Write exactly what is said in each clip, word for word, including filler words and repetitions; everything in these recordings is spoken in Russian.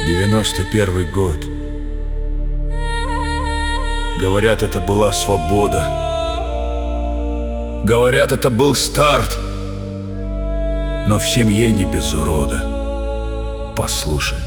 девяносто первый год. Говорят, это была свобода. Говорят, это был старт. Но в семье не без урода. Послушай.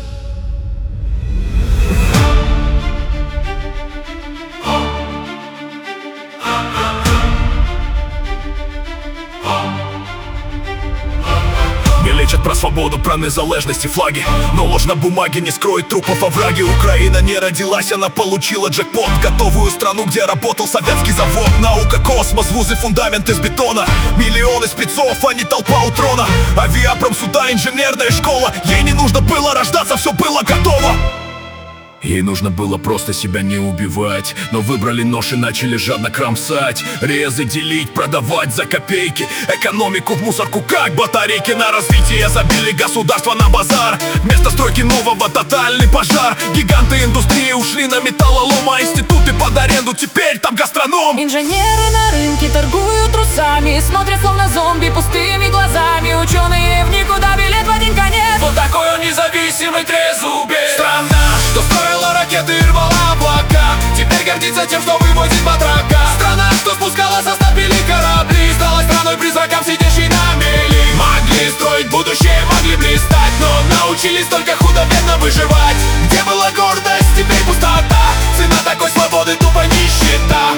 Лечат про свободу, про незалежність і флаги. Но ложь на бумаге не скроет трупов овраги. Украина не родилась, она получила джекпот. Готовую страну, где работал советский завод. Наука, космос, вузы, фундамент из бетона. Миллионы спецов, а не толпа у трона. Авиапром, суда, инженерная школа. Ей не нужно было рождаться, все было готово. Ей нужно было просто себя не убивать. Но выбрали нож и начали жадно кромсать. Резы делить, продавать за копейки. Экономику в мусорку, как батарейки. На развитие забили государство на базар. Вместо стройки нового тотальный пожар. Гиганты индустрии ушли на металлолом, а институты под аренду, теперь там гастроном. Инженеры на рынке торгуют трусами. Смотрят словно зомби пустыми глазами. Ученые в никуда, билет в один конец. Вот такой он независимый трезубец. Страна, что строила ракеты и рвала облака, теперь гордится тем, что вывозит батрака. Страна, что спускала со стапелей корабли, стала страной-призраком, сидящей на мели. Могли строить будущее, могли блистать, но научились только худо-бедно выживать. Где была гордость, теперь пустота. Цена такой свободы тупо нищета.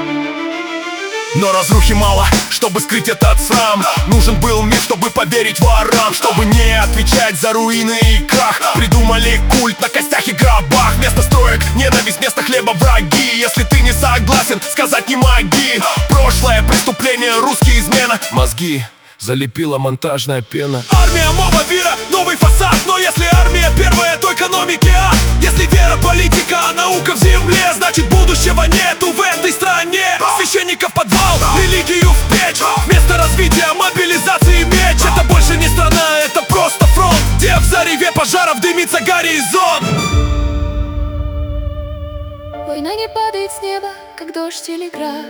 Но разрухи мало, чтобы скрыть этот срам. Нужен был мир, чтобы поверить ворам. Чтобы не отвечать за руины и крах, придумали культ на костях и гробах. Вместо строек ненависть, вместо хлеба враги. Если ты не согласен, сказать не моги. Прошлое преступление, русские измена. Мозги залепила монтажная пена. Армия, мова, вера, новый фасад. Но если армия первая, то экономики а. Если вера, политика, а наука в земле, значит будущего нету в этой стране. Священников в подвал, религию в печь. Вместо развития, мобилизации меч. Это больше не страна, это просто фронт, где в зареве пожаров дымится горизонт. Война не падает с неба, как дождь или град.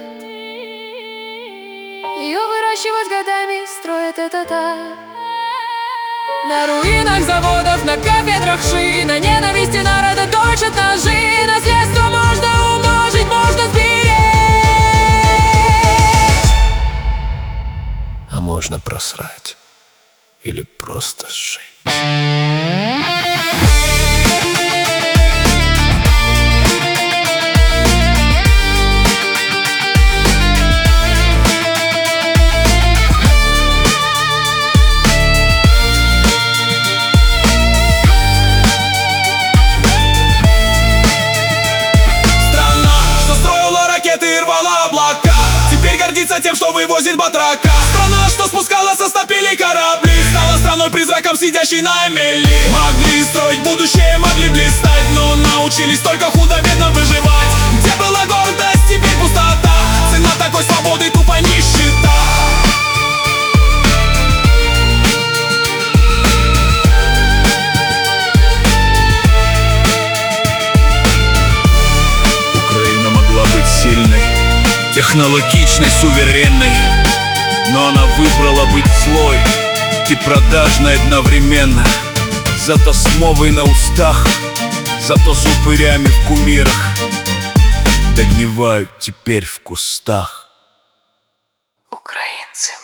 Ее выращивают годами, строят это так. На руинах заводов, на кафедрах ши, на ненависти народа точат ножи. Наследство можно умножить, можно сберечь, а можно просрать или просто сжечь. Тем, что вывозит батрака. Страна, что спускала со стапелей корабли, стала страной-призраком, сидящей на мели. Могли строить будущее, могли блистать, но научились только худо-бедно выживать. Где была гордость, теперь пустота. Цена такой свободы тупо нищета. Украина могла быть сильной, технологичной, суверенной, но она выбрала быть злой и продажной одновременно. Зато с мовой на устах, зато с упырями в кумирах догнивают теперь в кустах. украинцы.